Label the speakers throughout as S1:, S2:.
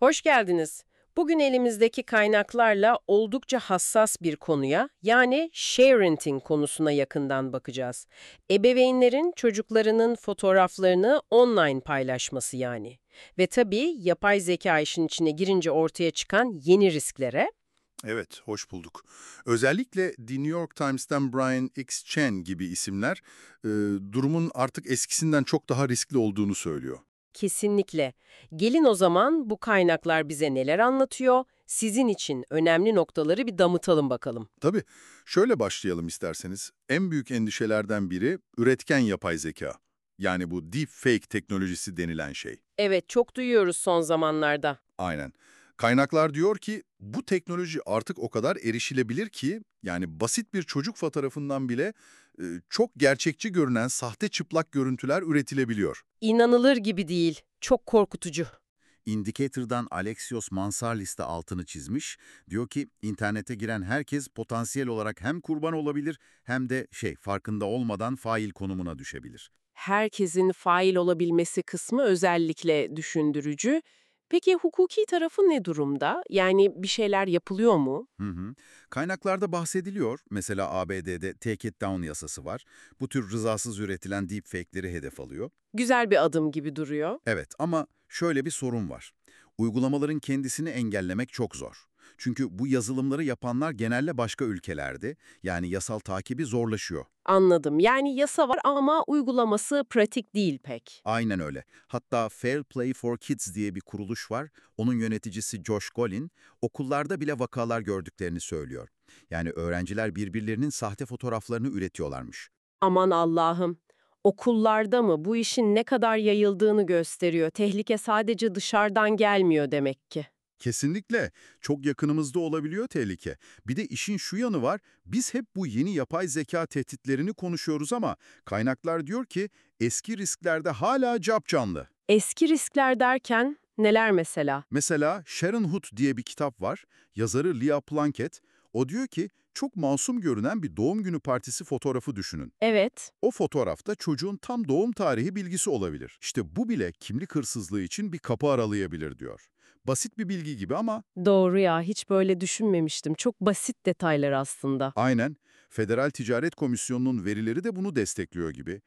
S1: Hoş geldiniz. Bugün elimizdeki kaynaklarla oldukça hassas bir konuya, yani sharenting konusuna yakından bakacağız. Ebeveynlerin çocuklarının fotoğraflarını online paylaşması yani. Ve tabii yapay zeka işin içine girince ortaya çıkan yeni risklere.
S2: Evet, hoş bulduk. Özellikle The New York Times'ten Brian X. Chen gibi isimler e, durumun artık eskisinden çok daha riskli olduğunu söylüyor.
S1: Kesinlikle. Gelin o zaman bu kaynaklar bize neler anlatıyor? Sizin için önemli noktaları bir damıtalım bakalım.
S2: Tabii, şöyle başlayalım isterseniz. En büyük endişelerden biri üretken yapay zeka. Yani bu deepfake teknolojisi denilen şey.
S1: Evet, çok duyuyoruz son zamanlarda.
S2: Aynen. Kaynaklar diyor ki bu teknoloji artık o kadar erişilebilir ki yani basit bir çocuk fotoğrafından bile çok gerçekçi görünen sahte çıplak görüntüler üretilebiliyor.
S1: İnanılır gibi değil. Çok korkutucu.
S3: Indicator'dan Alexios Mansarlis de altını çizmiş. Diyor ki internete giren herkes potansiyel olarak hem kurban olabilir hem de farkında olmadan fail konumuna düşebilir.
S1: Herkesin fail olabilmesi kısmı özellikle düşündürücü. Peki hukuki tarafı ne durumda? Yani bir şeyler yapılıyor mu?
S3: Hı hı. Kaynaklarda bahsediliyor. Mesela ABD'de Take It Down yasası var. Bu tür rızasız üretilen deepfake'leri hedef alıyor.
S1: Güzel bir adım gibi duruyor.
S3: Evet ama şöyle bir sorun var. Uygulamaların kendisini engellemek çok zor. Çünkü bu yazılımları yapanlar genelde başka ülkelerde, yani yasal takibi zorlaşıyor.
S1: Anladım. Yani yasa var ama uygulaması pratik değil pek.
S3: Aynen öyle. Hatta Fair Play for Kids diye bir kuruluş var. Onun yöneticisi Josh Golin, okullarda bile vakalar gördüklerini söylüyor. Yani öğrenciler birbirlerinin sahte fotoğraflarını üretiyorlarmış.
S1: Aman Allah'ım. Okullarda mı? Bu işin ne kadar yayıldığını gösteriyor. Tehlike sadece dışarıdan gelmiyor demek ki.
S2: Kesinlikle. Çok yakınımızda olabiliyor tehlike. Bir de işin şu yanı var, biz hep bu yeni yapay zeka tehditlerini konuşuyoruz ama kaynaklar diyor ki eski risklerde hala capcanlı.
S1: Eski riskler derken neler mesela?
S2: Mesela Sharon Hood diye bir kitap var, yazarı Leah Plunkett. O diyor ki çok masum görünen bir doğum günü partisi fotoğrafı düşünün.
S1: Evet.
S2: O fotoğrafta çocuğun tam doğum tarihi bilgisi olabilir. İşte bu bile kimlik hırsızlığı için bir kapı aralayabilir diyor. Basit bir bilgi gibi ama
S1: Doğru ya, hiç böyle düşünmemiştim. Çok basit detaylar aslında.
S2: aynen. Federal Ticaret Komisyonu'nun verileri de bunu destekliyor gibi.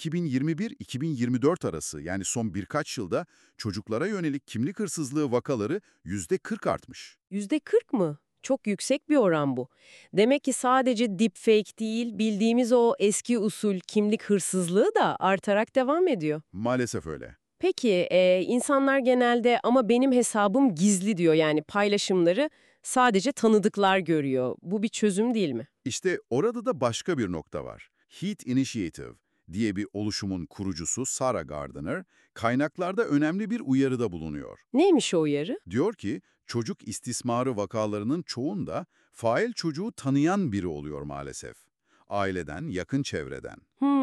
S2: 2021-2024 arası yani son birkaç yılda çocuklara yönelik kimlik hırsızlığı vakaları %40 artmış.
S1: %40 mı? Çok yüksek bir oran bu. Demek ki sadece deepfake değil, bildiğimiz o eski usul kimlik hırsızlığı da artarak devam ediyor.
S2: Maalesef öyle.
S1: Peki, insanlar genelde ama benim hesabım gizli diyor, yani paylaşımları sadece tanıdıklar görüyor. Bu bir çözüm değil mi?
S2: İşte orada da başka bir nokta var. Heat Initiative diye bir oluşumun kurucusu Sarah Gardner, kaynaklarda önemli bir uyarıda bulunuyor.
S1: Neymiş o uyarı?
S2: Diyor ki, çocuk istismarı vakalarının çoğunda fail çocuğu tanıyan biri oluyor maalesef. Aileden, yakın çevreden.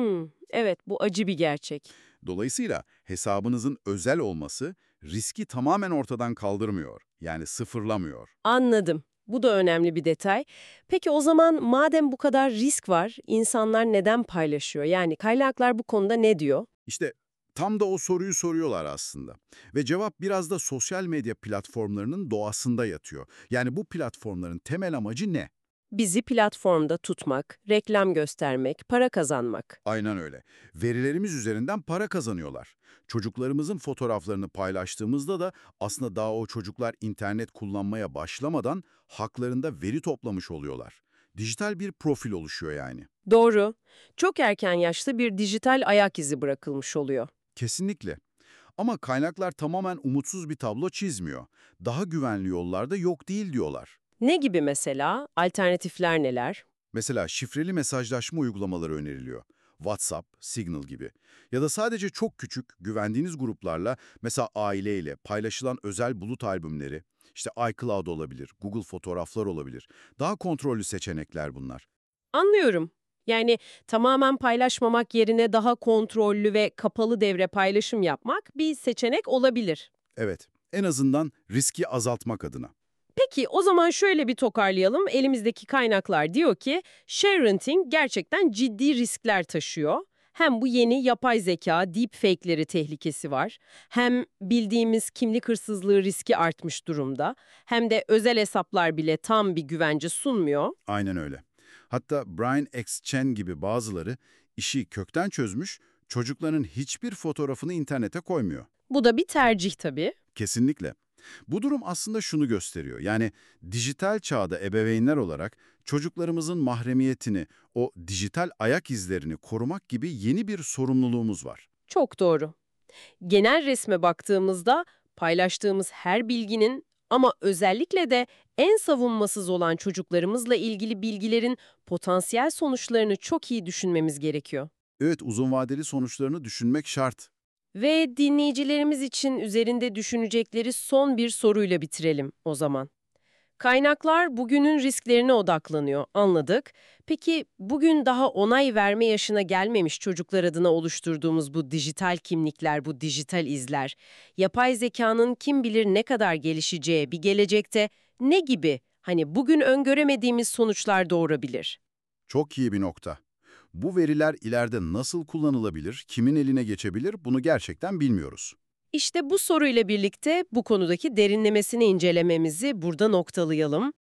S1: Evet, bu acı bir gerçek.
S2: Dolayısıyla hesabınızın özel olması riski tamamen ortadan kaldırmıyor, yani sıfırlamıyor.
S1: Anladım. Bu da önemli bir detay. Peki o zaman madem bu kadar risk var, insanlar neden paylaşıyor? Yani kaynaklar bu konuda ne diyor?
S2: İşte tam da o soruyu soruyorlar aslında. Ve cevap biraz da sosyal medya platformlarının doğasında yatıyor. Yani bu platformların temel amacı ne?
S1: Bizi platformda tutmak, reklam göstermek, para kazanmak.
S2: Aynen öyle. Verilerimiz üzerinden para kazanıyorlar. Çocuklarımızın fotoğraflarını paylaştığımızda da aslında daha o çocuklar internet kullanmaya başlamadan haklarında veri toplamış oluyorlar. Dijital bir profil oluşuyor yani.
S1: Doğru. Çok erken yaşta bir dijital ayak izi bırakılmış oluyor.
S2: Kesinlikle. Ama kaynaklar tamamen umutsuz bir tablo çizmiyor. Daha güvenli yollarda yok değil diyorlar.
S1: Ne gibi mesela? Alternatifler neler?
S2: Mesela şifreli mesajlaşma uygulamaları öneriliyor. WhatsApp, Signal gibi. Ya da sadece çok küçük, güvendiğiniz gruplarla, mesela aileyle paylaşılan özel bulut albümleri, işte iCloud olabilir, Google Fotoğraflar olabilir. Daha kontrollü seçenekler bunlar.
S1: Anlıyorum. Yani tamamen paylaşmamak yerine daha kontrollü ve kapalı devre paylaşım yapmak bir seçenek olabilir.
S2: Evet, en azından riski azaltmak adına.
S1: Peki o zaman şöyle bir toparlayalım. Elimizdeki kaynaklar diyor ki sharenting gerçekten ciddi riskler taşıyor. Hem bu yeni yapay zeka, deepfake'leri tehlikesi var. Hem bildiğimiz kimlik hırsızlığı riski artmış durumda. Hem de özel hesaplar bile tam bir güvence sunmuyor.
S2: Aynen öyle. Hatta Brian X. Chen gibi bazıları işi kökten çözmüş, çocukların hiçbir fotoğrafını internete koymuyor.
S1: Bu da bir tercih tabii.
S2: Kesinlikle. Bu durum aslında şunu gösteriyor. Yani dijital çağda ebeveynler olarak çocuklarımızın mahremiyetini, o dijital ayak izlerini korumak gibi yeni bir sorumluluğumuz var.
S1: Çok doğru. Genel resme baktığımızda paylaştığımız her bilginin ama özellikle de en savunmasız olan çocuklarımızla ilgili bilgilerin potansiyel sonuçlarını çok iyi düşünmemiz gerekiyor.
S2: Evet, uzun vadeli sonuçlarını düşünmek şart.
S1: Ve dinleyicilerimiz için üzerinde düşünecekleri son bir soruyla bitirelim o zaman. Kaynaklar bugünün risklerine odaklanıyor, anladık. Peki bugün daha onay verme yaşına gelmemiş çocuklar adına oluşturduğumuz bu dijital kimlikler, bu dijital izler, yapay zekanın kim bilir ne kadar gelişeceği bir gelecekte ne gibi, hani bugün öngöremediğimiz sonuçlar doğurabilir?
S2: Çok iyi bir nokta. Bu veriler ileride nasıl kullanılabilir, kimin eline geçebilir bunu gerçekten bilmiyoruz.
S1: İşte bu soruyla birlikte bu konudaki derinlemesine incelememizi burada noktalayalım.